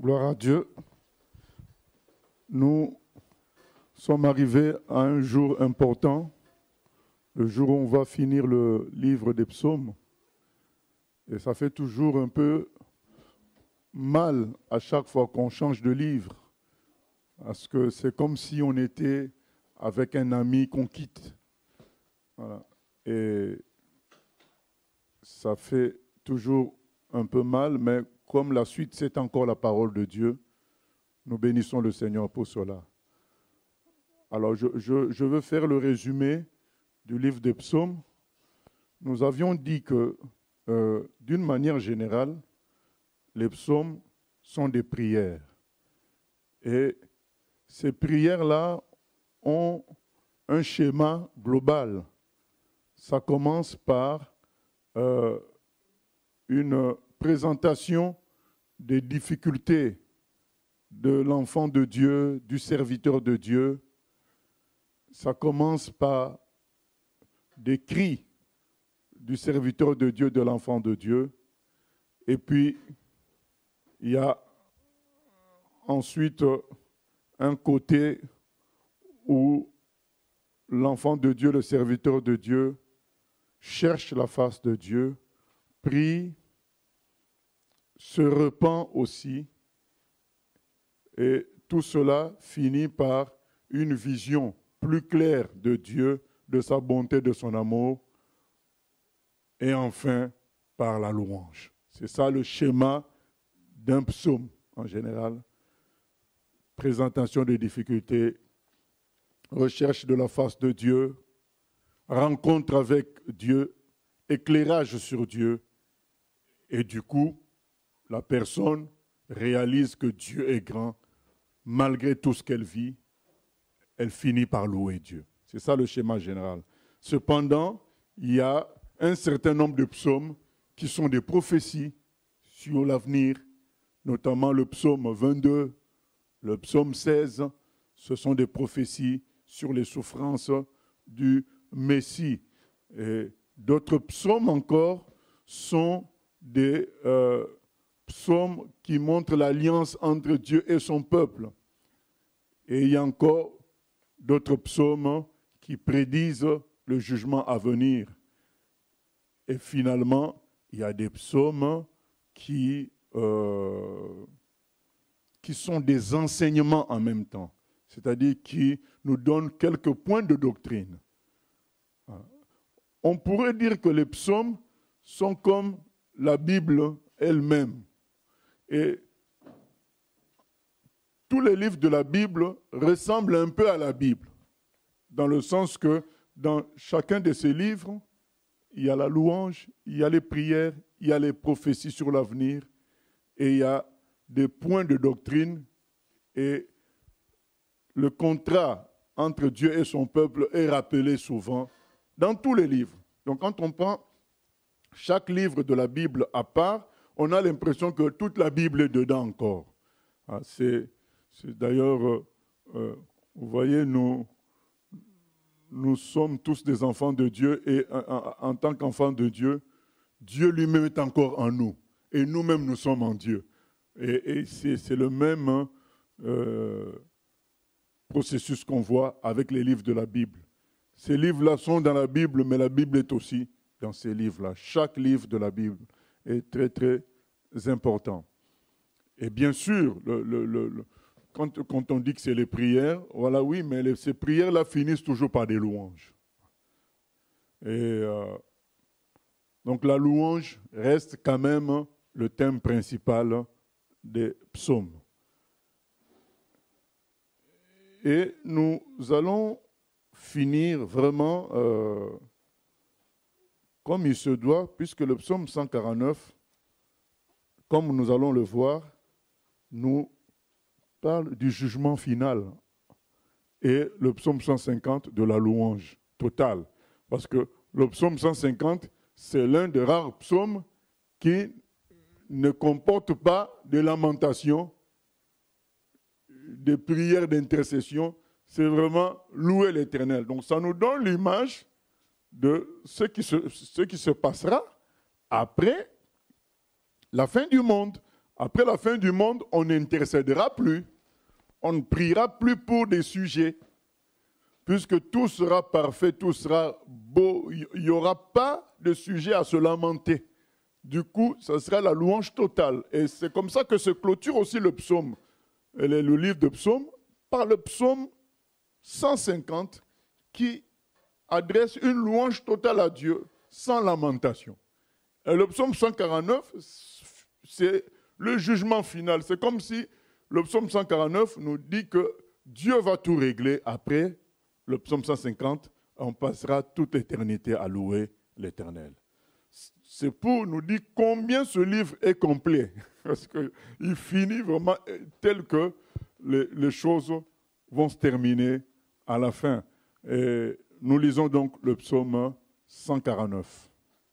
Gloire à Dieu. Nous sommes arrivés à un jour important, le jour où on va finir le livre des psaumes. Et ça fait toujours un peu mal à chaque fois qu'on change de livre, parce que c'est comme si on était avec un ami qu'on quitte. Voilà. Et ça fait toujours un peu mal, mais comme la suite, c'est encore la parole de Dieu, nous bénissons le Seigneur pour cela. Alors, je veux faire le résumé du livre des psaumes. Nous avions dit que, d'une manière générale, les psaumes sont des prières. Et ces prières-là ont un schéma global. Ça commence par une présentation des difficultés de l'enfant de Dieu, du serviteur de Dieu. Ça commence par des cris du serviteur de Dieu, de l'enfant de Dieu. Et puis, il y a ensuite un côté où l'enfant de Dieu, le serviteur de Dieu, cherche la face de Dieu, prie, se repent aussi, et tout cela finit par une vision plus claire de Dieu, de sa bonté, de son amour, et enfin par la louange. C'est ça le schéma d'un psaume en général. Présentation des difficultés, recherche de la face de Dieu, rencontre avec Dieu, éclairage sur Dieu, et du coup, la personne réalise que Dieu est grand. Malgré tout ce qu'elle vit, elle finit par louer Dieu. C'est ça le schéma général. Cependant, il y a un certain nombre de psaumes qui sont des prophéties sur l'avenir, notamment le psaume 22, le psaume 16, ce sont des prophéties sur les souffrances du Messie. Et d'autres psaumes encore sont des psaumes qui montrent l'alliance entre Dieu et son peuple. Et il y a encore d'autres psaumes qui prédisent le jugement à venir. Et finalement, il y a des psaumes qui sont des enseignements en même temps, c'est-à-dire qui nous donnent quelques points de doctrine. On pourrait dire que les psaumes sont comme la Bible elle-même. Et tous les livres de la Bible ressemblent un peu à la Bible, dans le sens que dans chacun de ces livres, il y a la louange, il y a les prières, il y a les prophéties sur l'avenir, et il y a des points de doctrine, et le contrat entre Dieu et son peuple est rappelé souvent dans tous les livres. Donc quand on prend chaque livre de la Bible à part, on a l'impression que toute la Bible est dedans encore. C'est d'ailleurs, vous voyez, nous sommes tous des enfants de Dieu, et en tant qu'enfants de Dieu, Dieu lui-même est encore en nous, et nous-mêmes nous sommes en Dieu. Et c'est le même processus qu'on voit avec les livres de la Bible. Ces livres-là sont dans la Bible, mais la Bible est aussi dans ces livres-là. Chaque livre de la Bible est très, très important. Et bien sûr, quand on dit que c'est les prières, voilà, oui, mais ces prières-là finissent toujours par des louanges. Et donc la louange reste quand même le thème principal des psaumes. Et nous allons finir vraiment comme il se doit, puisque le psaume 149, comme nous allons le voir, nous parle du jugement final, et le psaume 150 de la louange totale. Parce que le psaume 150, c'est l'un des rares psaumes qui ne comporte pas de lamentation, de prières d'intercession. C'est vraiment louer l'Éternel. Donc ça nous donne l'image de ce qui se passera après la fin du monde, Après la fin du monde, on n'intercédera plus. On ne priera plus pour des sujets. Puisque tout sera parfait, tout sera beau. Il n'y aura pas de sujet à se lamenter. Du coup, ce sera la louange totale. Et c'est comme ça que se clôture aussi le psaume. Le livre de psaumes, par le psaume 150, qui adresse une louange totale à Dieu, sans lamentation. Et le psaume 149, c'est le jugement final. C'est comme si le psaume 149 nous dit que Dieu va tout régler. Après le psaume 150, on passera toute l'éternité à louer l'Éternel. C'est pour nous dire combien ce livre est complet. Parce qu'il finit vraiment tel que les choses vont se terminer à la fin. Et nous lisons donc le psaume 149.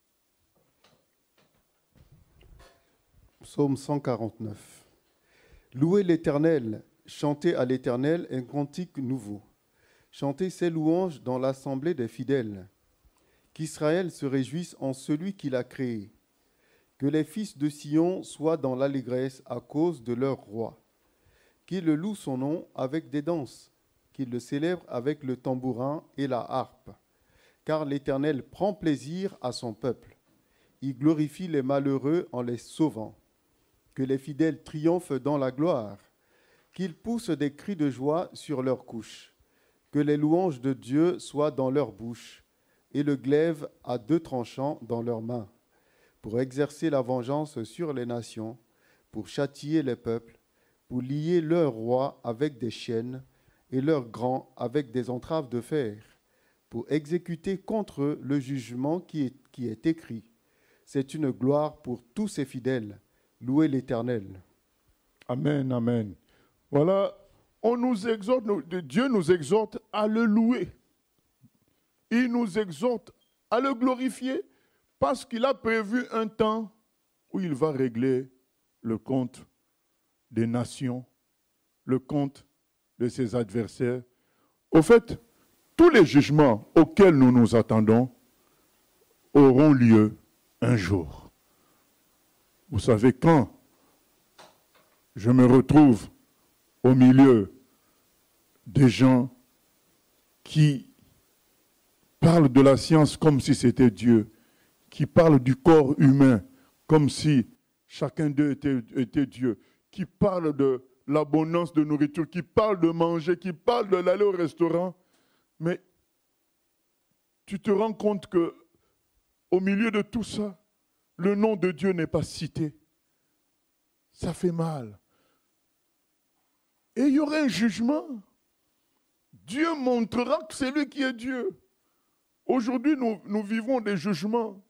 Psaume 149. Louez l'Éternel, chantez à l'Éternel un cantique nouveau. Chantez ses louanges dans l'assemblée des fidèles. Qu'Israël se réjouisse en celui qui l'a créé. Que les fils de Sion soient dans l'allégresse à cause de leur roi. Qu'ils le louent son nom avec des danses, qu'ils le célèbrent avec le tambourin et la harpe. Car l'Éternel prend plaisir à son peuple. Il glorifie les malheureux en les sauvant. Que les fidèles triomphent dans la gloire, qu'ils poussent des cris de joie sur leurs couches, que les louanges de Dieu soient dans leur bouche, et le glaive à 2 tranchants dans leurs mains, pour exercer la vengeance sur les nations, pour châtier les peuples, pour lier leurs rois avec des chaînes, et leurs grands avec des entraves de fer, pour exécuter contre eux le jugement qui est écrit. C'est une gloire pour tous ses fidèles. Louez l'Éternel. Amen, amen. Voilà, on nous exhorte, Dieu nous exhorte à le louer. Il nous exhorte à le glorifier parce qu'il a prévu un temps où il va régler le compte des nations, le compte de ses adversaires. Au fait, tous les jugements auxquels nous nous attendons auront lieu un jour. Vous savez, quand je me retrouve au milieu des gens qui parlent de la science comme si c'était Dieu, qui parlent du corps humain comme si chacun d'eux était Dieu, qui parlent de l'abondance de nourriture, qui parlent de manger, qui parlent d'aller au restaurant, mais tu te rends compte que au milieu de tout ça, le nom de Dieu n'est pas cité. Ça fait mal. Et il y aura un jugement. Dieu montrera que c'est lui qui est Dieu. Aujourd'hui, nous vivons des jugements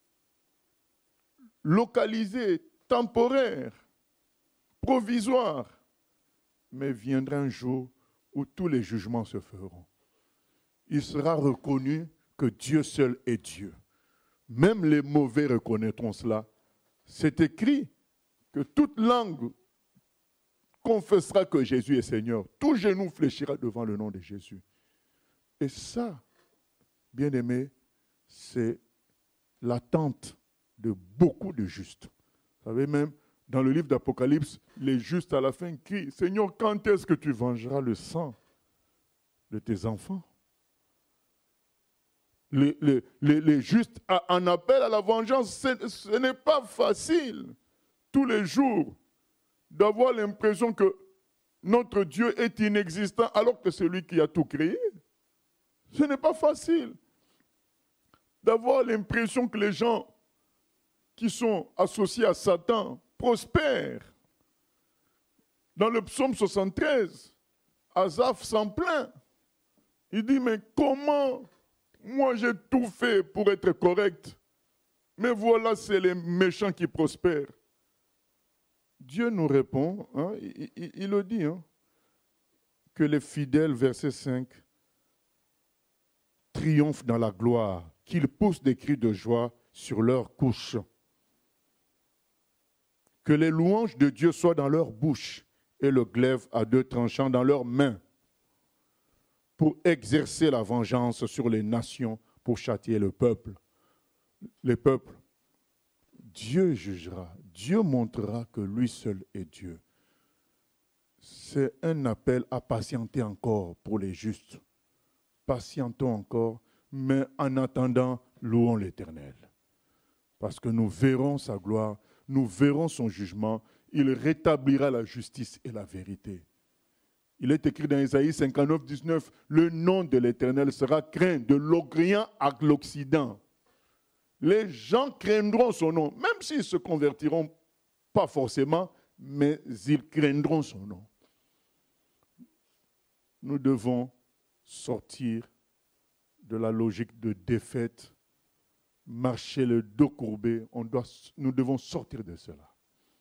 localisés, temporaires, provisoires. Mais viendra un jour où tous les jugements se feront. Il sera reconnu que Dieu seul est Dieu. Même les mauvais reconnaîtront cela. C'est écrit que toute langue confessera que Jésus est Seigneur. Tout genou fléchira devant le nom de Jésus. Et ça, bien-aimés, c'est l'attente de beaucoup de justes. Vous savez même, dans le livre d'Apocalypse, les justes à la fin crient, « Seigneur, quand est-ce que tu vengeras le sang de tes enfants ?» Les justes en appellent à la vengeance. Ce n'est pas facile tous les jours d'avoir l'impression que notre Dieu est inexistant alors que c'est lui qui a tout créé. Ce n'est pas facile d'avoir l'impression que les gens qui sont associés à Satan prospèrent. Dans le psaume 73, Asaph s'en plaint. Il dit, mais comment moi j'ai tout fait pour être correct, mais voilà, c'est les méchants qui prospèrent. Dieu nous répond, hein, il le dit, hein, que les fidèles, verset 5, triomphent dans la gloire, qu'ils poussent des cris de joie sur leurs couches. Que les louanges de Dieu soient dans leur bouche et le glaive à 2 tranchants dans leurs mains pour exercer la vengeance sur les nations, pour châtier le peuple. Les peuples. Dieu jugera. Dieu montrera que lui seul est Dieu. C'est un appel à patienter encore pour les justes. Patientons encore, mais en attendant, louons l'Éternel. Parce que nous verrons sa gloire, nous verrons son jugement. Il rétablira la justice et la vérité. Il est écrit dans Isaïe 59, 19, « Le nom de l'Éternel sera craint de l'Orient à l'Occident. » Les gens craindront son nom, même s'ils ne se convertiront pas forcément, mais ils craindront son nom. Nous devons sortir de la logique de défaite, marcher le dos courbé. Nous devons sortir de cela.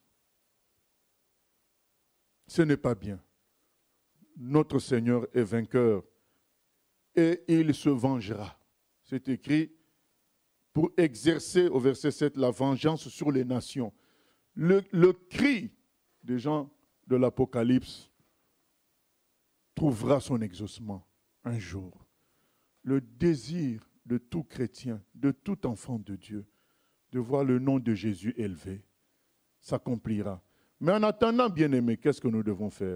Ce n'est pas bien. Notre Seigneur est vainqueur et il se vengera. C'est écrit pour exercer, au verset 7, la vengeance sur les nations. Le cri des gens de l'Apocalypse trouvera son exaucement un jour. Le désir de tout chrétien, de tout enfant de Dieu, de voir le nom de Jésus élevé, s'accomplira. Mais en attendant, bien-aimés, qu'est-ce que nous devons faire?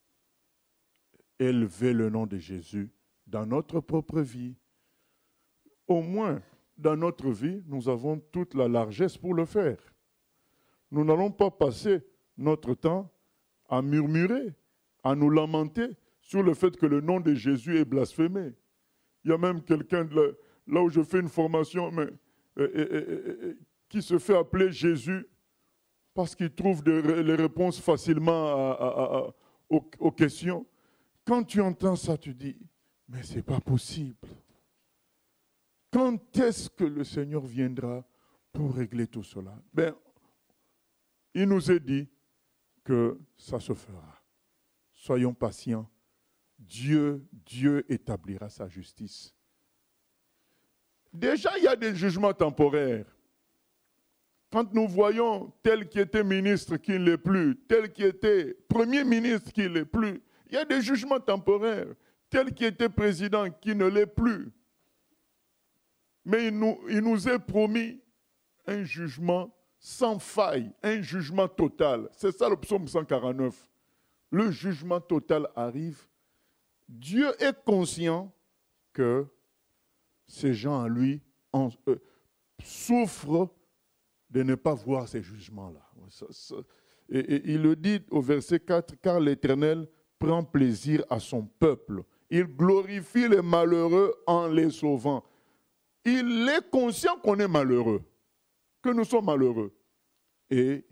Élever le nom de Jésus dans notre propre vie. Au moins, dans notre vie, nous avons toute la largesse pour le faire. Nous n'allons pas passer notre temps à murmurer, à nous lamenter sur le fait que le nom de Jésus est blasphémé. Il y a même quelqu'un là où je fais une formation qui se fait appeler Jésus parce qu'il trouve les réponses facilement aux questions. Quand tu entends ça, tu dis, mais ce n'est pas possible. Quand est-ce que le Seigneur viendra pour régler tout cela? Il nous est dit que ça se fera. Soyons patients. Dieu établira sa justice. Déjà, il y a des jugements temporaires. Quand nous voyons tel qui était ministre qui ne l'est plus, tel qui était premier ministre qui ne l'est plus, il y a des jugements temporaires. Tel qui était président qui ne l'est plus. Mais il nous est promis un jugement sans faille, un jugement total. C'est ça le psaume 149. Le jugement total arrive. Dieu est conscient que ces gens en lui souffrent de ne pas voir ces jugements-là. Et il le dit au verset 4, « Car l'Éternel prend plaisir à son peuple. Il glorifie les malheureux en les sauvant. » Il est conscient qu'on est malheureux, que nous sommes malheureux. Et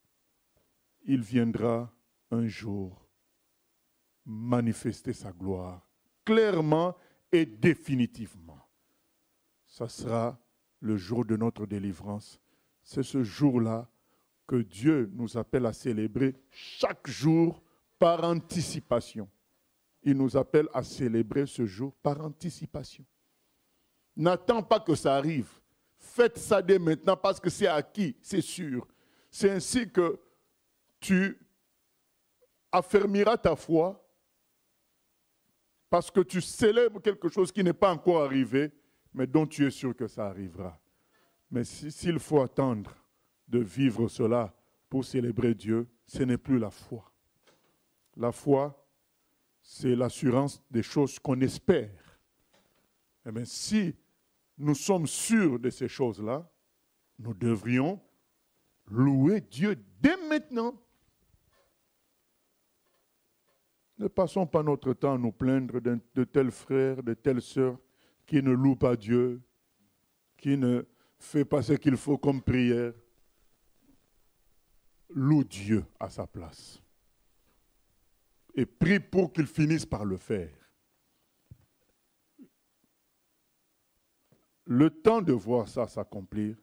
il viendra un jour manifester sa gloire clairement et définitivement. Ça sera le jour de notre délivrance. C'est ce jour-là que Dieu nous appelle à célébrer chaque jour par anticipation. Il nous appelle à célébrer ce jour par anticipation. N'attends pas que ça arrive. Faites ça dès maintenant parce que c'est acquis, c'est sûr. C'est ainsi que tu affermiras ta foi parce que tu célèbres quelque chose qui n'est pas encore arrivé, mais dont tu es sûr que ça arrivera. Mais s'il faut attendre de vivre cela pour célébrer Dieu, ce n'est plus la foi. La foi, c'est l'assurance des choses qu'on espère. Eh bien, si nous sommes sûrs de ces choses-là, nous devrions louer Dieu dès maintenant. Ne passons pas notre temps à nous plaindre de tels frères, de telles sœurs qui ne louent pas Dieu, qui ne fait pas ce qu'il faut comme prière. Loue Dieu à sa place. Et prie pour qu'il finisse par le faire. Le temps de voir ça s'accomplir,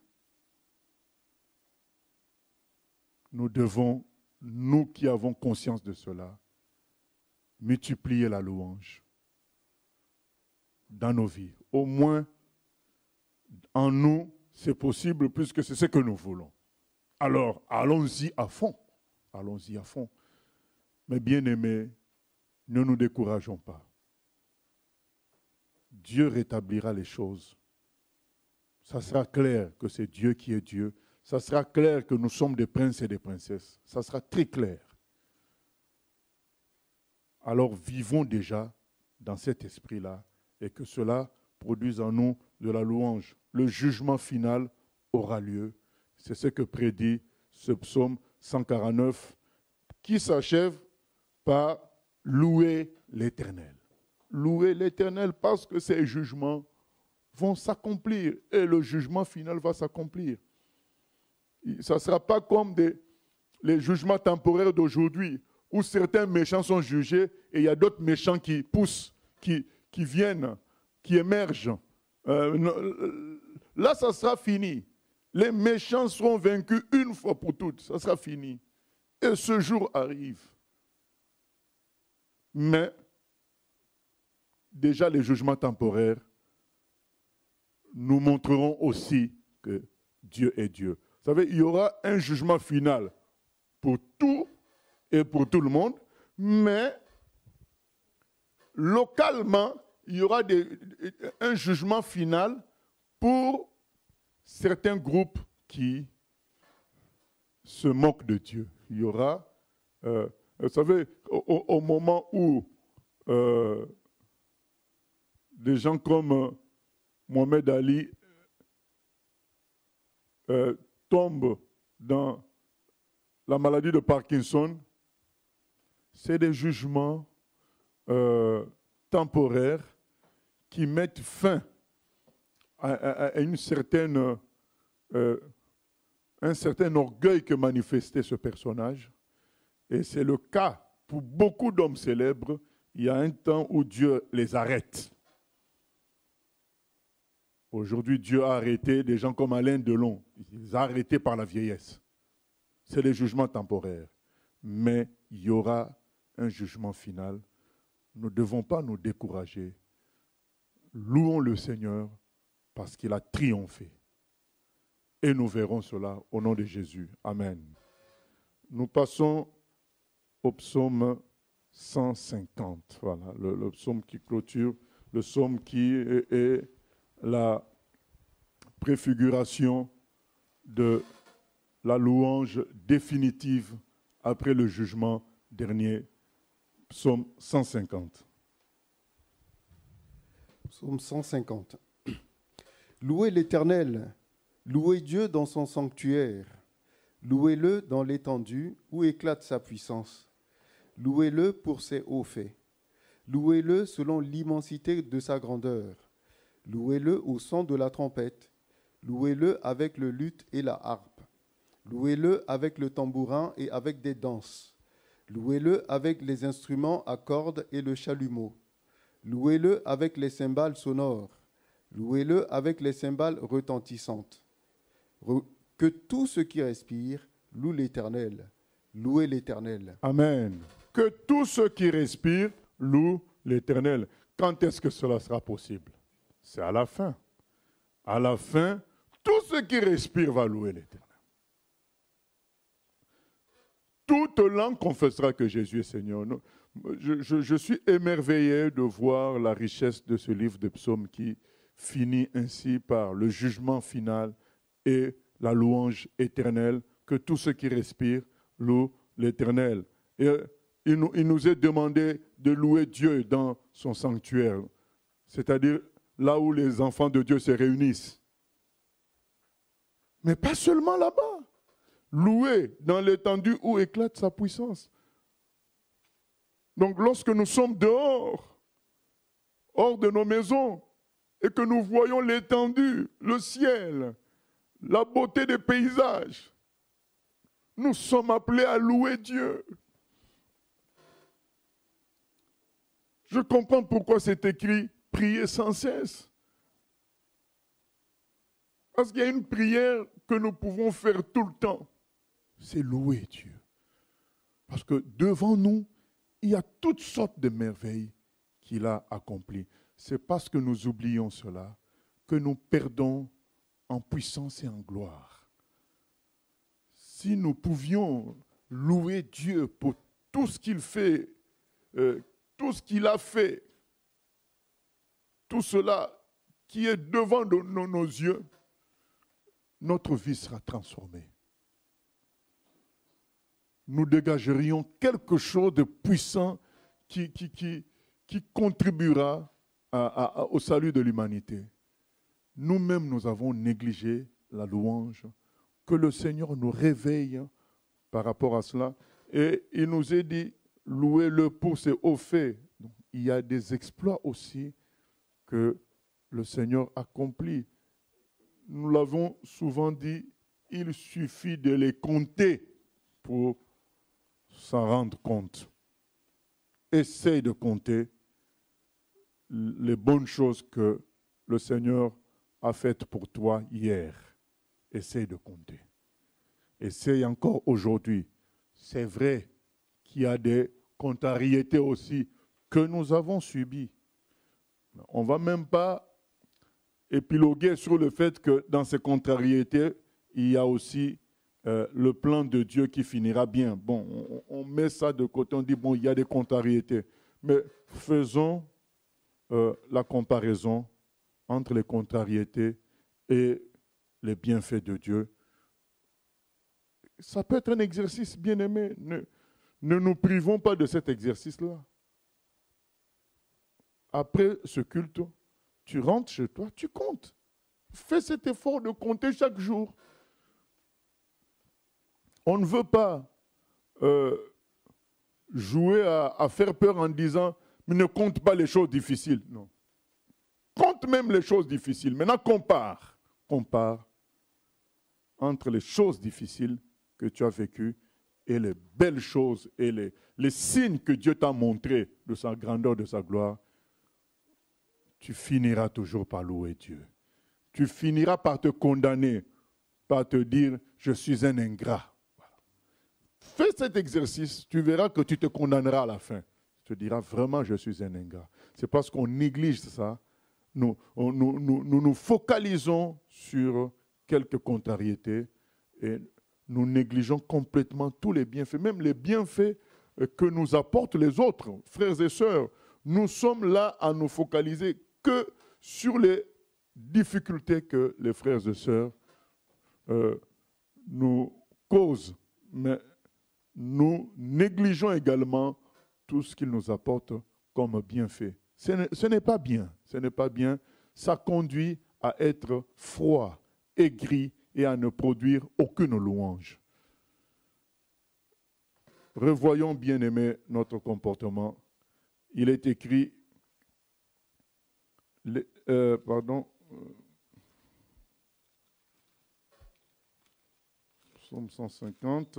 nous devons, nous qui avons conscience de cela, multiplier la louange dans nos vies. Au moins, en nous, c'est possible puisque c'est ce que nous voulons. Alors, allons-y à fond. Allons-y à fond. Mais bien-aimés, ne nous décourageons pas. Dieu rétablira les choses. Ça sera clair que c'est Dieu qui est Dieu. ça sera clair que nous sommes des princes et des princesses. Ça sera très clair. Alors vivons déjà dans cet esprit-là et que cela produise en nous de la louange. Le jugement final aura lieu. C'est ce que prédit ce psaume 149 qui s'achève par louer l'Éternel. Louer l'Éternel parce que ses jugements vont s'accomplir et le jugement final va s'accomplir. Ça ne sera pas comme les jugements temporaires d'aujourd'hui où certains méchants sont jugés et il y a d'autres méchants qui poussent, qui viennent, qui émergent. Là, ça sera fini. Les méchants seront vaincus une fois pour toutes. Ça sera fini. Et ce jour arrive. Mais déjà les jugements temporaires nous montreront aussi que Dieu est Dieu. Vous savez, il y aura un jugement final pour tout et pour tout le monde, mais localement, il y aura un jugement final pour certains groupes qui se moquent de Dieu. Il y aura, vous savez, au moment où des gens comme Mohamed Ali tombent dans la maladie de Parkinson, c'est des jugements temporaires qui mettent fin à un certain orgueil que manifestait ce personnage. Et c'est le cas pour beaucoup d'hommes célèbres. Il y a un temps où Dieu les arrête. Aujourd'hui, Dieu a arrêté des gens comme Alain Delon. Il les a arrêtés par la vieillesse. C'est les jugements temporaires. Mais il y aura un jugement final. Nous ne devons pas nous décourager. Louons le Seigneur parce qu'il a triomphé. Et nous verrons cela au nom de Jésus. Amen. Nous passons au psaume 150. Voilà, le psaume qui clôture, le psaume qui est la préfiguration de la louange définitive après le jugement dernier. Psaume 150. Psaume 150. Louez l'Éternel, louez Dieu dans son sanctuaire, louez-le dans l'étendue où éclate sa puissance, louez-le pour ses hauts faits, louez-le selon l'immensité de sa grandeur, louez-le au son de la trompette, louez-le avec le luth et la harpe, louez-le avec le tambourin et avec des danses, louez-le avec les instruments à cordes et le chalumeau, louez-le avec les cymbales sonores, louez-le avec les cymbales retentissantes. Que tout ce qui respire loue l'Éternel. Louez l'Éternel. Amen. Que tout ce qui respire loue l'Éternel. Quand est-ce que cela sera possible? C'est à la fin. À la fin, tout ce qui respire va louer l'Éternel. Toute langue confessera que Jésus est Seigneur. Je suis émerveillé de voir la richesse de ce livre de psaumes qui finit ainsi par le jugement final et la louange éternelle, que tout ce qui respire loue l'Éternel. Et il nous est demandé de louer Dieu dans son sanctuaire, c'est-à-dire là où les enfants de Dieu se réunissent. Mais pas seulement là-bas. Louer dans l'étendue où éclate sa puissance. Donc lorsque nous sommes dehors, hors de nos maisons, et que nous voyons l'étendue, le ciel, la beauté des paysages, nous sommes appelés à louer Dieu. Je comprends pourquoi c'est écrit « prier sans cesse ». Parce qu'il y a une prière que nous pouvons faire tout le temps, c'est louer Dieu. Parce que devant nous, il y a toutes sortes de merveilles qu'il a accomplies. C'est parce que nous oublions cela que nous perdons en puissance et en gloire. Si nous pouvions louer Dieu pour tout ce qu'il fait, tout ce qu'il a fait, tout cela qui est devant nos yeux, notre vie sera transformée. Nous dégagerions quelque chose de puissant qui contribuera au salut de l'humanité. Nous-mêmes, nous avons négligé la louange. Que le Seigneur nous réveille par rapport à cela. Et il nous est dit, louez-le pour ses hauts faits. Donc, il y a des exploits aussi que le Seigneur accomplit. Nous l'avons souvent dit, il suffit de les compter pour s'en rendre compte. Essaye de compter les bonnes choses que le Seigneur a faites pour toi hier. Essaye de compter. Essaye encore aujourd'hui. C'est vrai qu'il y a des contrariétés aussi que nous avons subies. On ne va même pas épiloguer sur le fait que dans ces contrariétés, il y a aussi le plan de Dieu qui finira bien. Bon, on met ça de côté, on dit, bon, il y a des contrariétés. Mais faisons la comparaison entre les contrariétés et les bienfaits de Dieu. Ça peut être un exercice bien aimé. Ne nous privons pas de cet exercice-là. Après ce culte, tu rentres chez toi, tu comptes. Fais cet effort de compter chaque jour. On ne veut pas jouer à faire peur en disant « mais ne compte pas les choses difficiles ». Non. Compte même les choses difficiles. Maintenant, compare. Compare entre les choses difficiles que tu as vécues et les belles choses et les signes que Dieu t'a montrés de sa grandeur, de sa gloire. Tu finiras toujours par louer Dieu. Tu finiras par te condamner, par te dire « je suis un ingrat ». Fais cet exercice, tu verras que tu te condamneras à la fin. Tu te diras vraiment « je suis un ingrat ». C'est parce qu'on néglige ça. Nous focalisons sur quelques contrariétés et nous négligeons complètement tous les bienfaits, même les bienfaits que nous apportent les autres, frères et sœurs. Nous sommes là à nous focaliser que sur les difficultés que les frères et sœurs nous causent, mais nous négligeons également tout ce qu'ils nous apportent comme bienfait. Ce n'est pas bien, ce n'est pas bien. Ça conduit à être froid, aigri et à ne produire aucune louange. Revoyons, bien-aimés, notre comportement. Il est écrit, Psaume 150.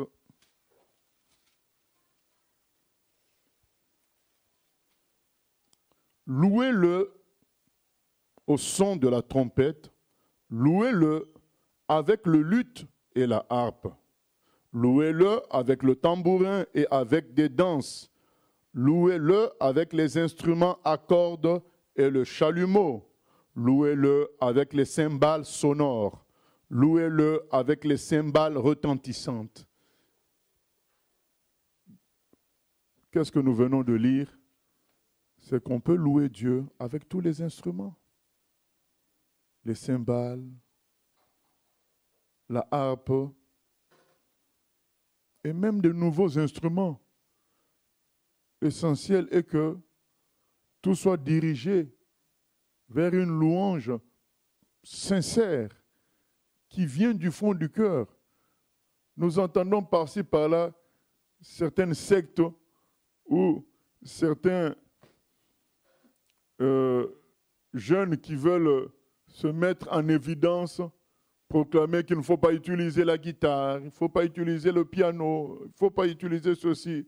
Louez-le au son de la trompette, louez-le avec le luth et la harpe, louez-le avec le tambourin et avec des danses, louez-le avec les instruments à cordes et le chalumeau, louez-le avec les cymbales sonores, louez-le avec les cymbales retentissantes. Qu'est-ce que nous venons de lire? C'est qu'on peut louer Dieu avec tous les instruments. Les cymbales, la harpe, et même de nouveaux instruments. L'essentiel est que tout soit dirigé vers une louange sincère qui vient du fond du cœur. Nous entendons par-ci, par-là, certaines sectes ou certains jeunes qui veulent se mettre en évidence, proclamer qu'il ne faut pas utiliser la guitare, il ne faut pas utiliser le piano, il ne faut pas utiliser ceci.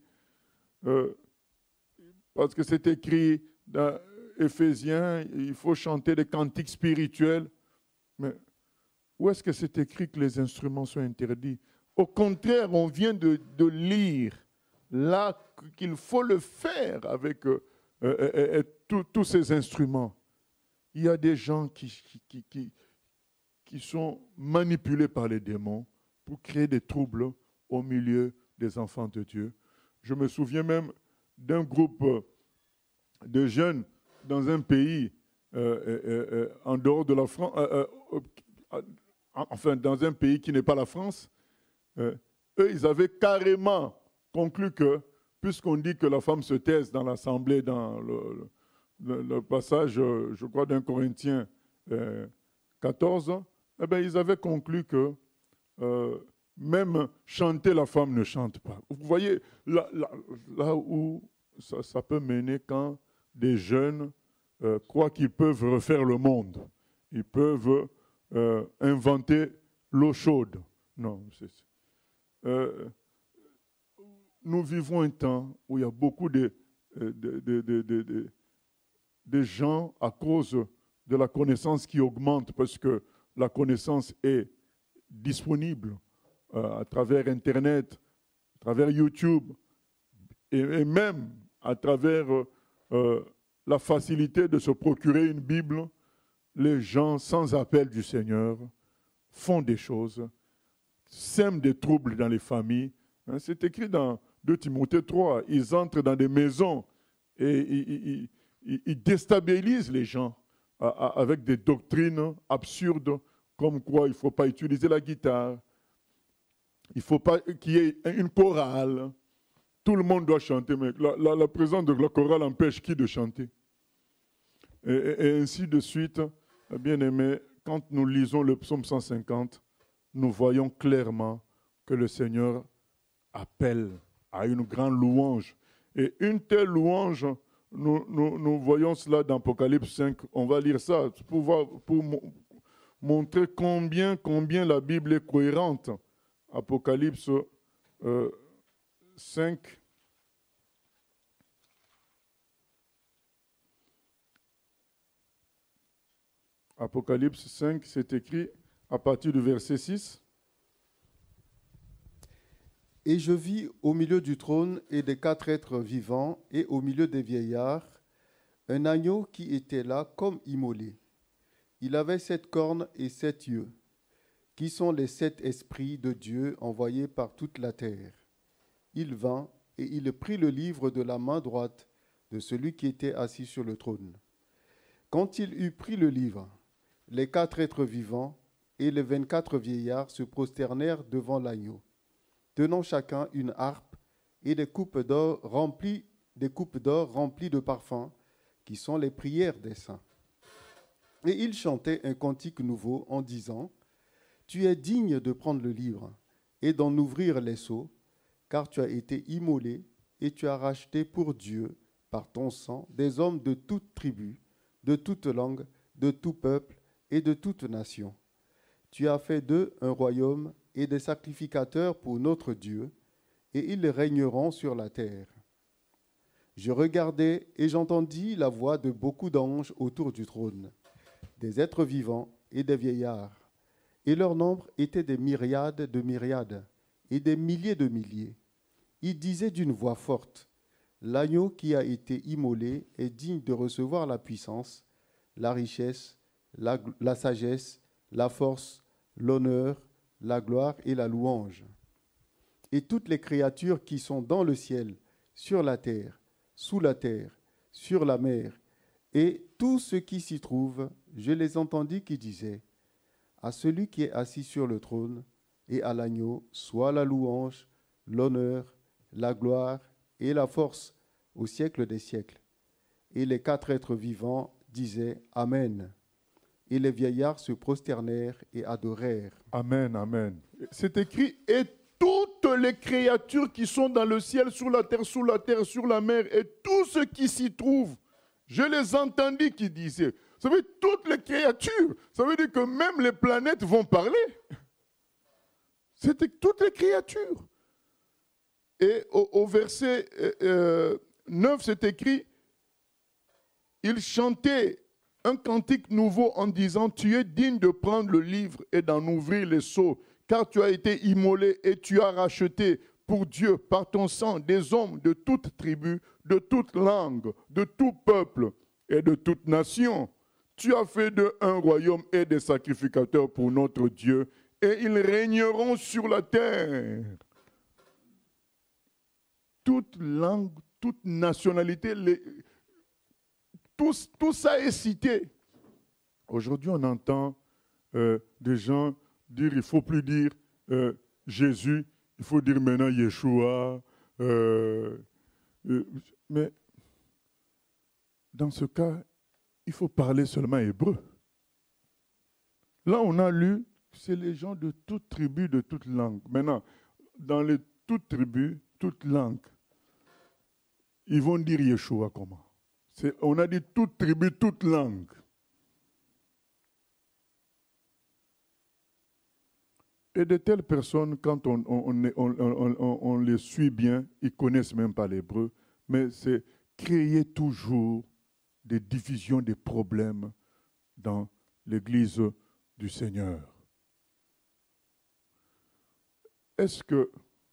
Parce que c'est écrit dans Éphésiens, il faut chanter des cantiques spirituels. Mais où est-ce que c'est écrit que les instruments sont interdits? Au contraire, on vient de lire là qu'il faut le faire avec tous ces instruments. Il y a des gens qui sont manipulés par les démons pour créer des troubles au milieu des enfants de Dieu. Je me souviens même d'un groupe de jeunes dans un pays en dehors de la France, enfin dans un pays qui n'est pas la France, eux, ils avaient carrément conclu que, puisqu'on dit que la femme se taise dans l'assemblée, dans le passage, je crois, d'un Corinthiens 14, eh bien, ils avaient conclu que même chanter, la femme ne chante pas. Vous voyez là où ça peut mener quand des jeunes croient qu'ils peuvent refaire le monde. Ils peuvent inventer l'eau chaude. Non, nous vivons un temps où il y a beaucoup de gens, à cause de la connaissance qui augmente, parce que la connaissance est disponible à travers Internet, à travers YouTube, et même à travers la facilité de se procurer une Bible. Les gens, sans appel du Seigneur, font des choses, sèment des troubles dans les familles. C'est écrit dans 2 Timothée 3. Ils entrent dans des maisons et ils déstabilisent les gens avec des doctrines absurdes, comme quoi il ne faut pas utiliser la guitare, il ne faut pas qu'il y ait une chorale. Tout le monde doit chanter, mais la présence de la chorale empêche qui de chanter? Et ainsi de suite. Bien-aimés, quand nous lisons le psaume 150, nous voyons clairement que le Seigneur appelle à une grande louange. Et une telle louange, nous voyons cela dans Apocalypse 5. On va lire ça pour montrer combien la Bible est cohérente. Apocalypse 5. Apocalypse 5, c'est écrit à partir du verset 6. Et je vis au milieu du trône et des 4 êtres vivants et au milieu des vieillards un agneau qui était là comme immolé. Il avait 7 cornes et 7 yeux, qui sont les 7 esprits de Dieu envoyés par toute la terre. Il vint et il prit le livre de la main droite de celui qui était assis sur le trône. Quand il eut pris le livre, les 4 êtres vivants et les 24 vieillards se prosternèrent devant l'agneau, tenant chacun une harpe et des coupes d'or remplies de parfums, qui sont les prières des saints. Et ils chantaient un cantique nouveau en disant : Tu es digne de prendre le livre et d'en ouvrir les sceaux, car tu as été immolé et tu as racheté pour Dieu, par ton sang, des hommes de toute tribu, de toute langue, de tout peuple et de toute nation. Tu as fait d'eux un royaume et des sacrificateurs pour notre Dieu, et ils régneront sur la terre. Je regardai et j'entendis la voix de beaucoup d'anges autour du trône, des êtres vivants et des vieillards, et leur nombre était des myriades de myriades et des milliers de milliers. Ils disaient d'une voix forte : L'agneau qui a été immolé est digne de recevoir la puissance, la richesse, la sagesse, la force, l'honneur, la gloire et la louange. Et toutes les créatures qui sont dans le ciel, sur la terre, sous la terre, sur la mer, et tout ce qui s'y trouve, je les entendis qui disaient : À celui qui est assis sur le trône et à l'agneau, soit la louange, l'honneur, la gloire et la force au siècle des siècles. Et les 4 êtres vivants disaient : Amen. Et les vieillards se prosternèrent et adorèrent. Amen, amen. C'est écrit, et toutes les créatures qui sont dans le ciel, sur la terre, sur la mer, et tout ce qui s'y trouve, je les entendis qui disaient. Ça veut dire toutes les créatures. Ça veut dire que même les planètes vont parler. C'était toutes les créatures. Et au verset 9, c'est écrit, ils chantaient un cantique nouveau en disant : Tu es digne de prendre le livre et d'en ouvrir les sceaux, car tu as été immolé et tu as racheté pour Dieu par ton sang des hommes de toute tribu, de toute langue, de tout peuple et de toute nation. Tu as fait d'eux un royaume et des sacrificateurs pour notre Dieu, et ils régneront sur la terre. Toute langue, toute nationalité, tout ça est cité. Aujourd'hui, on entend des gens dire, il ne faut plus dire Jésus, il faut dire maintenant Yeshua. Mais dans ce cas, il faut parler seulement hébreu. Là, on a lu, c'est les gens de toute tribu, de toute langue. Maintenant, dans les toutes tribus, toute langue, ils vont dire Yeshua comment? On a dit toute tribu, toute langue. Et de telles personnes, quand on les suit bien, ils ne connaissent même pas l'hébreu, mais c'est créer toujours des divisions, des problèmes dans l'Église du Seigneur. Est-ce que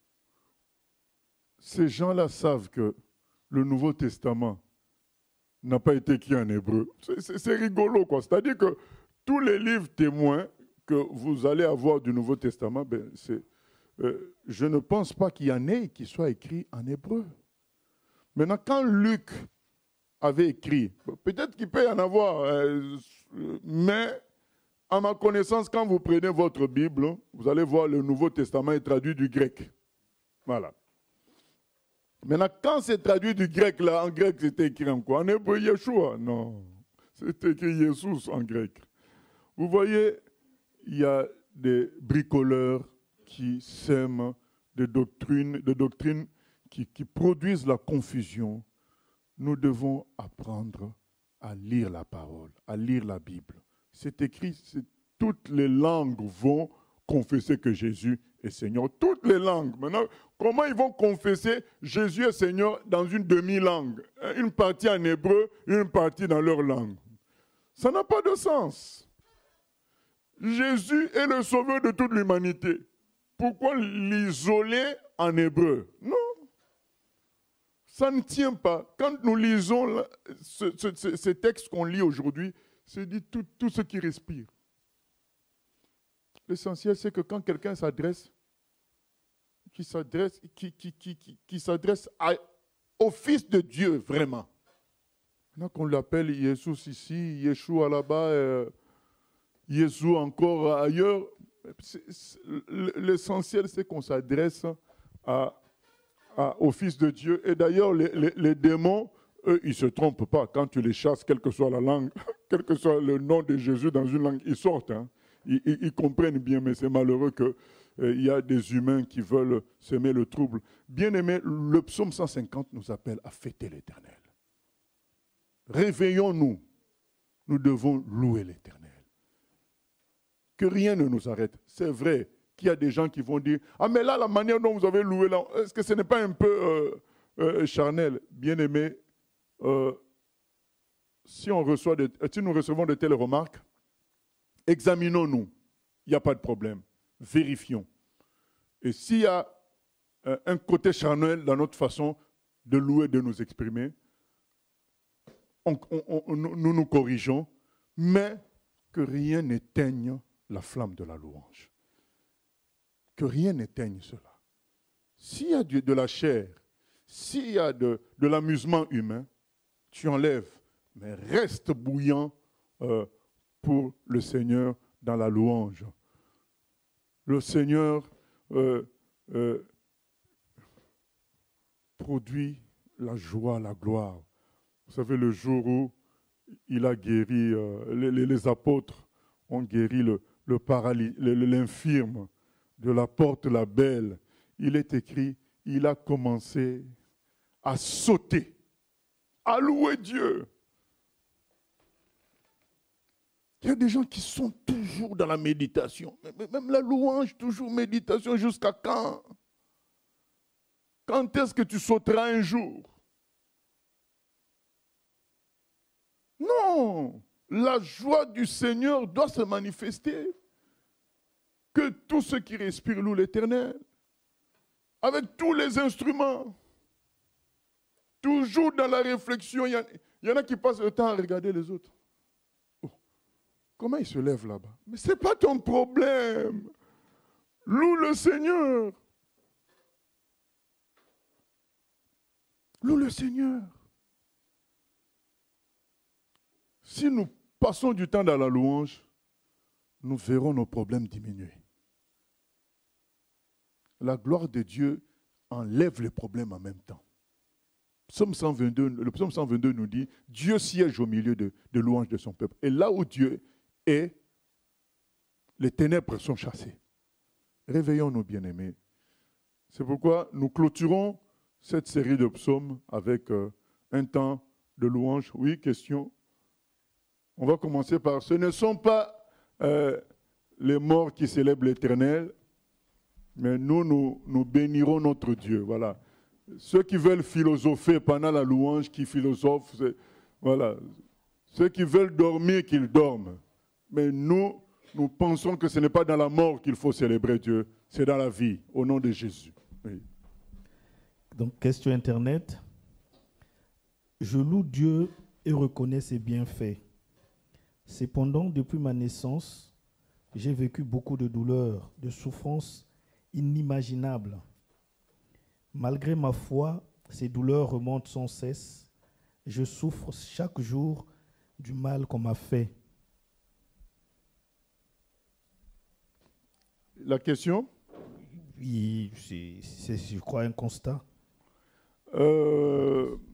ces gens-là savent que le Nouveau Testament n'a pas été écrit en hébreu? C'est rigolo, quoi. C'est-à-dire que tous les livres témoins que vous allez avoir du Nouveau Testament, je ne pense pas qu'il y en ait qui soient écrits en hébreu. Maintenant, quand Luc avait écrit, peut-être qu'il peut y en avoir, mais à ma connaissance, quand vous prenez votre Bible, vous allez voir le Nouveau Testament est traduit du grec. Voilà. Maintenant, quand c'est traduit du grec, là, en grec, c'était écrit en quoi? En hébreu, Yeshua? Non. C'était écrit Jesus en grec. Vous voyez, il y a des bricoleurs qui sèment des doctrines qui produisent la confusion. Nous devons apprendre à lire la parole, à lire la Bible. C'est écrit, toutes les langues vont confesser que Jésus est Seigneur. Toutes les langues. Maintenant, comment ils vont confesser Jésus est Seigneur dans une demi-langue? Une partie en hébreu, une partie dans leur langue. Ça n'a pas de sens. Jésus est le sauveur de toute l'humanité. Pourquoi l'isoler en hébreu? Non. Ça ne tient pas. Quand nous lisons ces textes qu'on lit aujourd'hui, c'est dit tout ce qui respire. L'essentiel, c'est que quand quelqu'un s'adresse, qui s'adresse au Fils de Dieu, vraiment. Maintenant qu'on l'appelle Jésus ici, Yeshua là-bas, Jésus encore ailleurs, l'essentiel, c'est qu'on s'adresse au Fils de Dieu. Et d'ailleurs, les démons, eux, ils ne se trompent pas. Quand tu les chasses, quelle que soit la langue, quel que soit le nom de Jésus dans une langue, ils sortent. Hein. Ils comprennent bien, mais c'est malheureux qu'il y a des humains qui veulent semer le trouble. Bien-aimé, le psaume 150 nous appelle à fêter l'Éternel. Réveillons-nous. Nous devons louer l'Éternel. Que rien ne nous arrête. C'est vrai qu'il y a des gens qui vont dire « Ah, mais là, la manière dont vous avez loué, là, est-ce que ce n'est pas un peu charnel ?» Bien-aimé, si nous recevons de telles remarques, examinons-nous. Il n'y a pas de problème. Vérifions. Et s'il y a un côté charnel dans notre façon de louer, de nous exprimer, nous nous corrigeons, mais que rien n'éteigne la flamme de la louange. Que rien n'éteigne cela. S'il y a de la chair, s'il y a de l'amusement humain, tu enlèves, mais reste bouillant pour le Seigneur dans la louange. Le Seigneur produit la joie, la gloire. Vous savez, le jour où il a guéri, les apôtres ont guéri l'infirme de la porte la belle. Il est écrit, il a commencé à sauter, à louer Dieu. Il y a des gens qui sont toujours dans la méditation. Même la louange, toujours méditation, jusqu'à quand? Quand est-ce que tu sauteras un jour? Non, la joie du Seigneur doit se manifester. Que tous ceux qui respirent louent l'Éternel. Avec tous les instruments. Toujours dans la réflexion. Il y en a qui passent le temps à regarder les autres. Oh, comment ils se lèvent là-bas? Mais ce n'est pas ton problème. Loue le Seigneur. Loue le Seigneur. Si nous passons du temps dans la louange, nous verrons nos problèmes diminuer. la gloire de Dieu enlève les problèmes en même temps. Le psaume 122 nous dit, Dieu siège au milieu de louanges de son peuple. Et là où Dieu est, les ténèbres sont chassées. Réveillons-nous, bien-aimés. C'est pourquoi nous clôturons cette série de psaumes avec un temps de louange. Oui, question. On va commencer par, ce ne sont pas les morts qui célèbrent l'Éternel, mais nous bénirons notre Dieu. Voilà. Ceux qui veulent philosopher pendant la louange, qui philosophent, voilà. Ceux qui veulent dormir, qu'ils dorment. Mais nous pensons que ce n'est pas dans la mort qu'il faut célébrer Dieu, c'est dans la vie, au nom de Jésus. Oui. Donc, question Internet. Je loue Dieu et reconnais ses bienfaits. Cependant, depuis ma naissance, j'ai vécu beaucoup de douleurs, de souffrances inimaginables. Malgré ma foi, ces douleurs remontent sans cesse. Je souffre chaque jour du mal qu'on m'a fait. La question? Oui, c'est, je crois, un constat. Le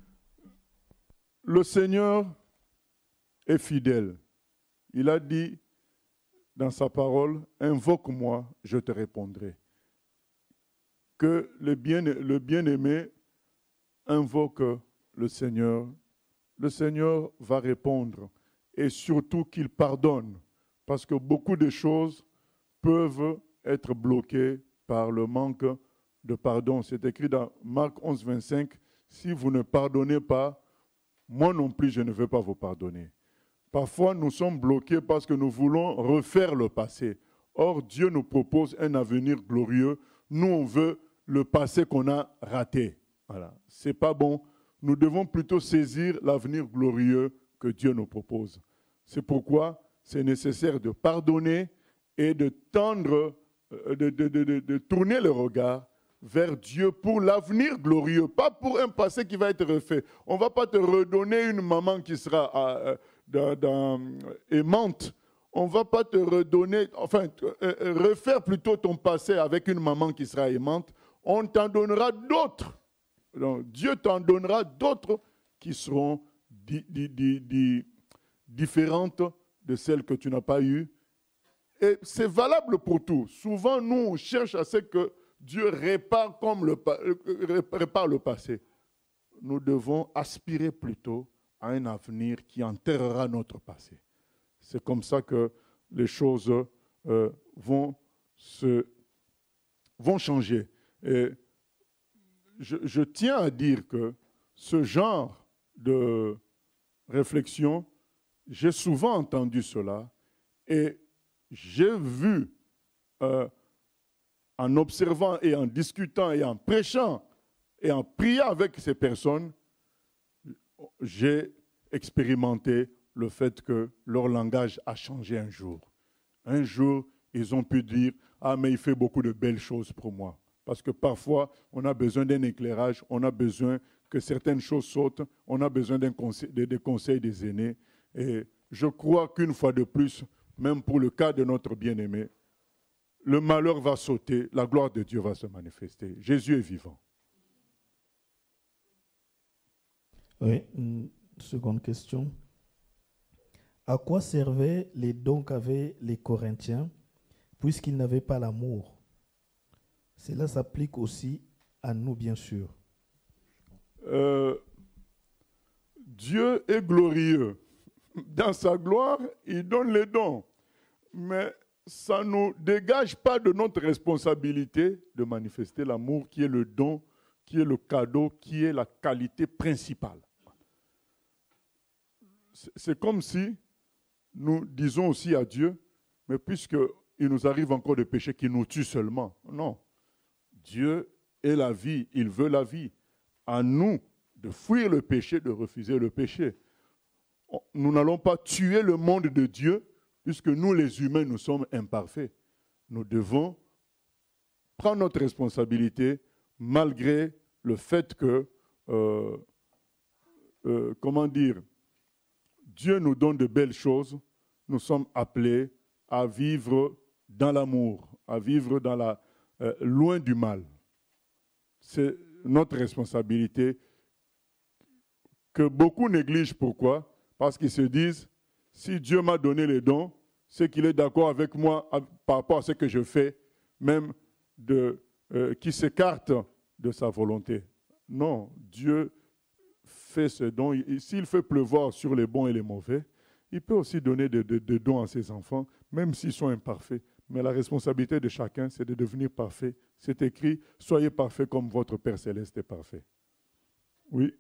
Seigneur est fidèle. Il a dit dans sa parole, invoque-moi, je te répondrai. Que le bien-aimé invoque le Seigneur va répondre et surtout qu'il pardonne parce que beaucoup de choses peuvent être bloquées par le manque de pardon. C'est écrit dans Marc 11, 25, si vous ne pardonnez pas, moi non plus je ne veux pas vous pardonner. Parfois nous sommes bloqués parce que nous voulons refaire le passé. Or Dieu nous propose un avenir glorieux. Nous on veut le passé qu'on a raté. Voilà. C'est pas bon. Nous devons plutôt saisir l'avenir glorieux que Dieu nous propose. C'est pourquoi c'est nécessaire de pardonner et de tendre, de tourner le regard vers Dieu pour l'avenir glorieux, pas pour un passé qui va être refait. On ne va pas te redonner une maman qui sera aimante. On ne va pas te redonner, refaire plutôt ton passé avec une maman qui sera aimante. On t'en donnera d'autres. Donc, Dieu t'en donnera d'autres qui seront différentes de celles que tu n'as pas eues. Et c'est valable pour tout. Souvent, nous, on cherche à ce que Dieu répare le passé. Nous devons aspirer plutôt à un avenir qui enterrera notre passé. C'est comme ça que les choses vont changer. Et je tiens à dire que ce genre de réflexion, j'ai souvent entendu cela et j'ai vu, en observant et en discutant et en prêchant et en priant avec ces personnes, j'ai expérimenté le fait que leur langage a changé un jour. Un jour, ils ont pu dire « Ah, mais il fait beaucoup de belles choses pour moi. » Parce que parfois, on a besoin d'un éclairage, on a besoin que certaines choses sautent, on a besoin des conseils des aînés. Et je crois qu'une fois de plus, même pour le cas de notre bien-aimé, le malheur va sauter, la gloire de Dieu va se manifester. Jésus est vivant. Oui, une seconde question. À quoi servaient les dons qu'avaient les Corinthiens puisqu'ils n'avaient pas l'amour? Cela s'applique aussi à nous, bien sûr. Dieu est glorieux. Dans sa gloire, il donne les dons. Mais ça ne nous dégage pas de notre responsabilité de manifester l'amour qui est le don, qui est le cadeau, qui est la qualité principale. C'est comme si nous disons aussi à Dieu, mais puisqu'il nous arrive encore de pécher qui nous tue seulement. Non. Dieu est la vie, il veut la vie. À nous de fuir le péché, de refuser le péché. Nous n'allons pas tuer le monde de Dieu, puisque nous, les humains, nous sommes imparfaits. Nous devons prendre notre responsabilité, malgré le fait que, Dieu nous donne de belles choses. Nous sommes appelés à vivre dans l'amour, à vivre dans loin du mal. C'est notre responsabilité que beaucoup négligent. Pourquoi? Parce qu'ils se disent, si Dieu m'a donné les dons, c'est qu'il est d'accord avec moi par rapport à ce que je fais, même qui s'écarte de sa volonté. Non, Dieu fait ce don. S'il fait pleuvoir sur les bons et les mauvais, il peut aussi donner des dons à ses enfants, même s'ils sont imparfaits. Mais la responsabilité de chacun, c'est de devenir parfait. C'est écrit, soyez parfaits comme votre Père Céleste est parfait. Oui.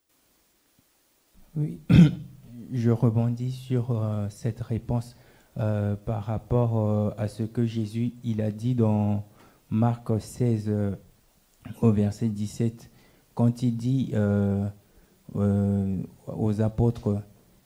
Oui, je rebondis sur cette réponse par rapport à ce que Jésus il a dit dans Marc 16 au verset 17, quand il dit aux apôtres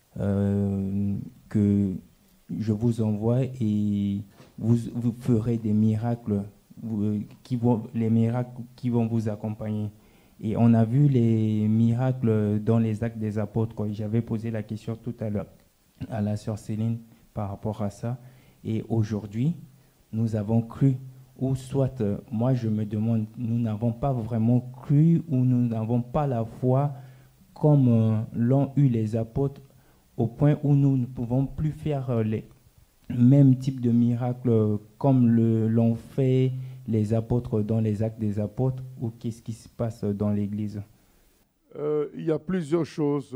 que je vous envoie et vous ferez des miracles, les miracles qui vont vous accompagner. Et on a vu les miracles dans les actes des apôtres. J'avais posé la question tout à l'heure à la sœur Céline par rapport à ça. Et aujourd'hui, nous avons cru, ou soit, moi je me demande, nous n'avons pas vraiment cru ou nous n'avons pas la foi comme l'ont eu les apôtres, au point où nous ne pouvons plus faire les mêmes types de miracles comme l'ont fait les apôtres dans les actes des apôtres, ou qu'est-ce qui se passe dans l'Église? Il y a plusieurs choses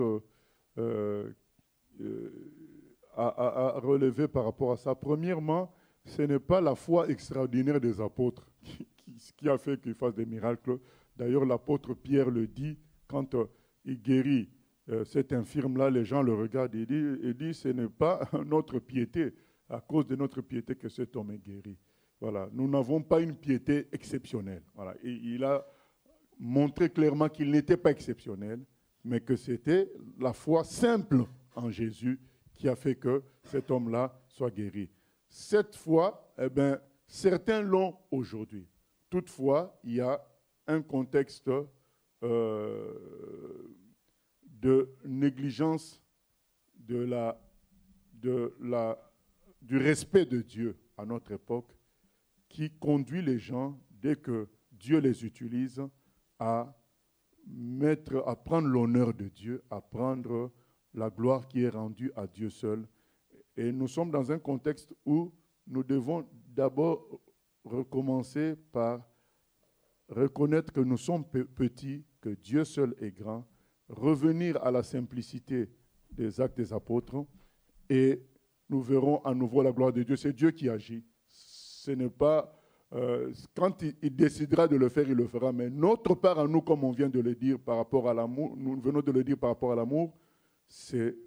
à relever par rapport à ça. Premièrement, ce n'est pas la foi extraordinaire des apôtres qui a fait qu'ils fassent des miracles. D'ailleurs, l'apôtre Pierre le dit, quand il guérit cet infirme-là, les gens le regardent et disent ce n'est pas notre piété, à cause de notre piété que cet homme est guéri. Voilà. Nous n'avons pas une piété exceptionnelle. Voilà. Et il a montré clairement qu'il n'était pas exceptionnel, mais que c'était la foi simple en Jésus qui a fait que cet homme-là soit guéri. Cette foi, certains l'ont aujourd'hui. Toutefois, il y a un contexte de négligence du respect de Dieu à notre époque qui conduit les gens, dès que Dieu les utilise, à prendre l'honneur de Dieu, à prendre la gloire qui est rendue à Dieu seul. Et nous sommes dans un contexte où nous devons d'abord recommencer par reconnaître que nous sommes petits, que Dieu seul est grand, revenir à la simplicité des actes des apôtres, et nous verrons à nouveau la gloire de Dieu. C'est Dieu qui agit. Ce n'est pas... quand il décidera de le faire, il le fera. Mais notre part à nous, comme on vient de le dire par rapport à l'amour, nous venons de le dire par rapport à l'amour, c'est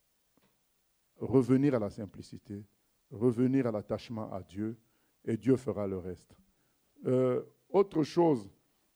revenir à la simplicité, revenir à l'attachement à Dieu, et Dieu fera le reste. Autre chose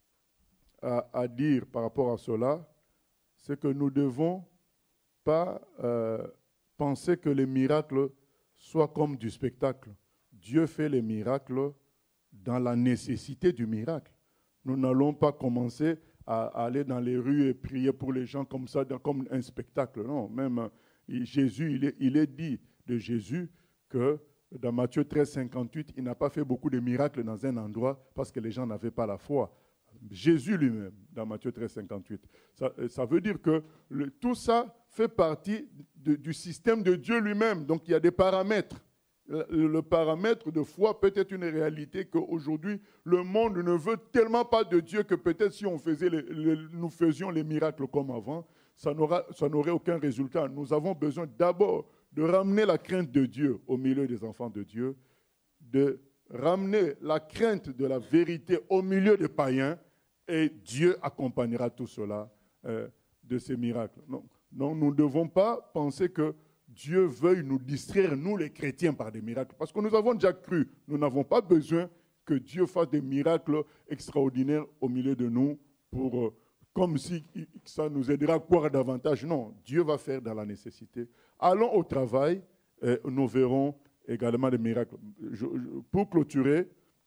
à dire par rapport à cela, c'est que nous ne devons pas penser que les miracles soient comme du spectacle. Dieu fait les miracles dans la nécessité du miracle. Nous n'allons pas commencer à aller dans les rues et prier pour les gens comme ça, comme un spectacle. Non, même Jésus, il est dit de Jésus que dans Matthieu 13, 58, il n'a pas fait beaucoup de miracles dans un endroit parce que les gens n'avaient pas la foi. Jésus lui-même, dans Matthieu 13, 58. Ça veut dire que tout ça fait partie du système de Dieu lui-même. Donc il y a des paramètres. Le paramètre de foi peut être une réalité qu'aujourd'hui, le monde ne veut tellement pas de Dieu que peut-être si on faisait nous faisions les miracles comme avant, ça n'aurait aucun résultat. Nous avons besoin d'abord de ramener la crainte de Dieu au milieu des enfants de Dieu, de ramener la crainte de la vérité au milieu des païens, et Dieu accompagnera tout cela de ces miracles. Non, nous ne devons pas penser que Dieu veuille nous distraire, nous les chrétiens, par des miracles. Parce que nous avons déjà cru. Nous n'avons pas besoin que Dieu fasse des miracles extraordinaires au milieu de nous comme si ça nous aidera à croire davantage. Non, Dieu va faire dans la nécessité. Allons au travail, nous verrons également des miracles. Pour clôturer,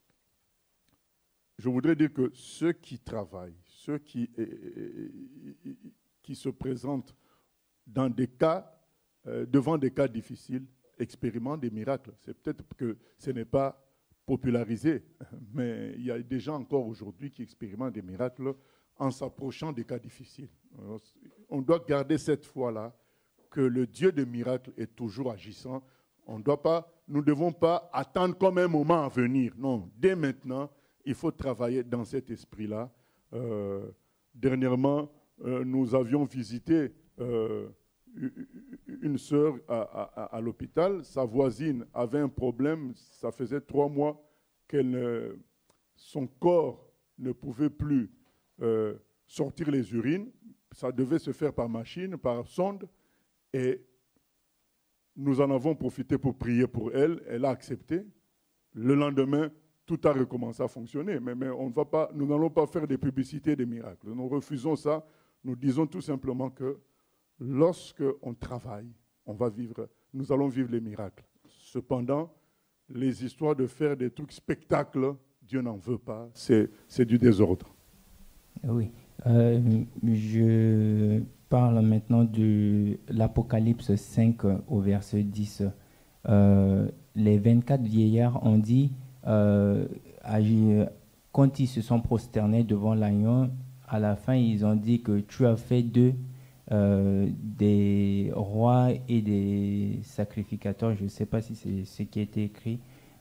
je voudrais dire que ceux qui travaillent, ceux qui se présentent dans des cas, devant des cas difficiles, expérimentent des miracles. C'est peut-être que ce n'est pas popularisé, mais il y a des gens encore aujourd'hui qui expérimentent des miracles en s'approchant des cas difficiles. Alors, on doit garder cette foi-là, que le Dieu des miracles est toujours agissant. Nous ne devons pas attendre comme un moment à venir. Non, dès maintenant, il faut travailler dans cet esprit-là. Dernièrement, nous avions visité une sœur à l'hôpital. Sa voisine avait un problème. Ça faisait 3 mois que son corps ne pouvait plus sortir les urines. Ça devait se faire par machine, par sonde. Et nous en avons profité pour prier pour elle. Elle a accepté. Le lendemain, tout a recommencé à fonctionner. Mais nous n'allons pas faire des publicités des miracles. Nous refusons ça. Nous disons tout simplement que lorsqu'on travaille, nous allons vivre les miracles. Cependant, les histoires de faire des trucs spectacles, Dieu n'en veut pas. C'est du désordre. Oui. Je parle maintenant de l'Apocalypse 5 au verset 10. Les 24 vieillards ont dit, quand ils se sont prosternés devant l'agneau, à la fin, ils ont dit que tu as fait d'eux des rois et des sacrificateurs. Je ne sais pas si c'est ce qui a été écrit.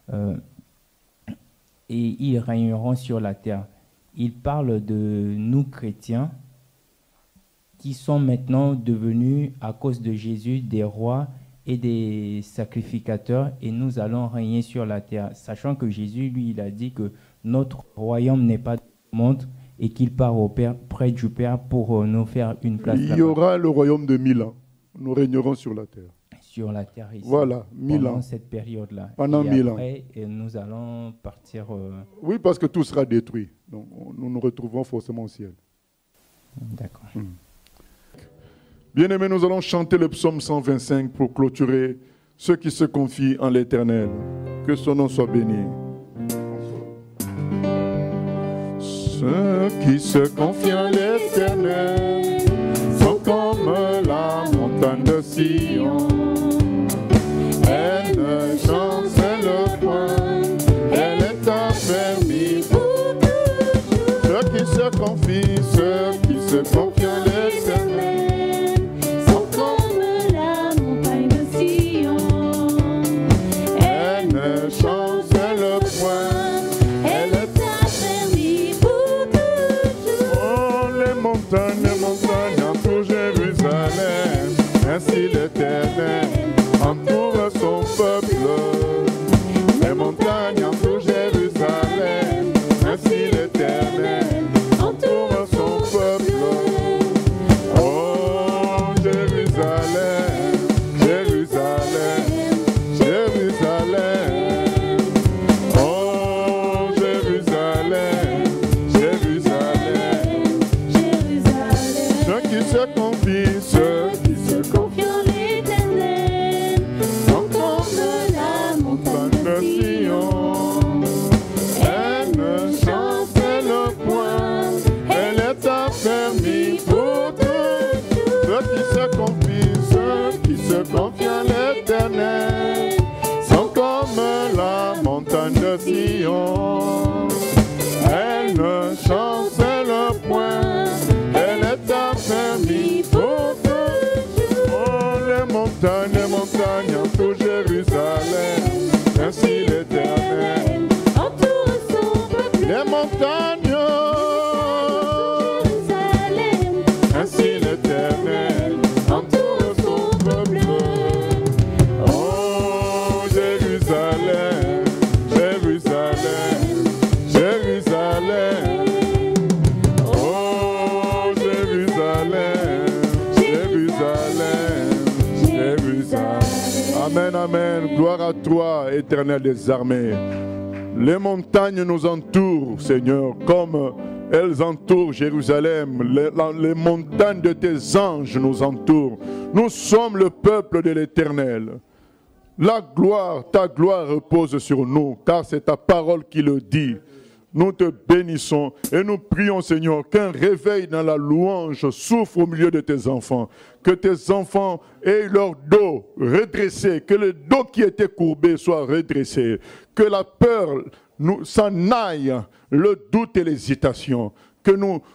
Et ils régneront sur la terre. Il parle de nous chrétiens qui sont maintenant devenus, à cause de Jésus, des rois et des sacrificateurs, et nous allons régner sur la terre, sachant que Jésus, lui, il a dit que notre royaume n'est pas du monde et qu'il part près du Père pour nous faire une place là-bas. Il y aura le royaume de 1000 ans. Nous régnerons sur la terre. Sur la terre ici. Voilà, 1000 ans. Pendant cette période-là. Pendant 1000 ans. Et nous allons partir... Oui, parce que tout sera détruit. Donc, nous nous retrouverons forcément au ciel. D'accord. Bien-aimés, nous allons chanter le psaume 125 pour clôturer ceux qui se confient en l'Éternel. Que son nom soit béni. Ceux qui se confient en l'Éternel sont comme la montagne de Sion. Elle ne chancelle point, elle est affermie pour toujours. Ceux qui se confient en l'Éternel sont comme la montagne de Sion. Elle ne chancelle point, Elle est affermie pour toujours. oh, les montagnes entourent Jérusalem. Ainsi l'Éternel entoure son peuple. Les montagnes entourent Jérusalem. Ainsi l'Éternel entoure son peuple. Oh, Jérusalem, Jérusalem, Jérusalem. Oh, Jérusalem, Jérusalem. Ceux qui se confient, Confie en l'Éternel, sont comme la montagne de Sion. elle ne chancelle point, elle est affermie pour toujours. Ceux qui se confient en l'Éternel sont comme la montagne de Sion. Elle ne chancelle point, elle est affermie pour toujours. Oh, les montagnes entourent Jérusalem. Ainsi l'Éternel Entoure son peuple, les montagnes, Jérusalem. ainsi l'Éternel entoure son peuple. Oh, Jérusalem, Jérusalem, Jérusalem. Oh, Jérusalem, Jérusalem, Jérusalem. Amen, amen. Gloire à toi, Éternel des armées. Les montagnes nous entourent, Seigneur, comme elles entourent Jérusalem. Les montagnes de tes anges nous entourent. Nous sommes le peuple de l'Éternel. Ta gloire repose sur nous, car c'est ta parole qui le dit. nous te bénissons et nous prions, Seigneur, qu'un réveil dans la louange souffre au milieu de tes enfants. Que tes enfants aient leur dos redressé, que le dos qui était courbé soit redressé, que la peur s'en aille, le doute et l'hésitation, que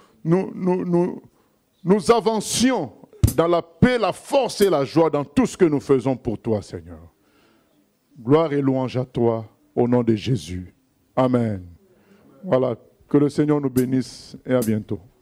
nous avancions dans la paix, la force et la joie dans tout ce que nous faisons pour toi, Seigneur. Gloire et louange à toi, au nom de Jésus. Amen. Voilà, que le Seigneur nous bénisse et à bientôt.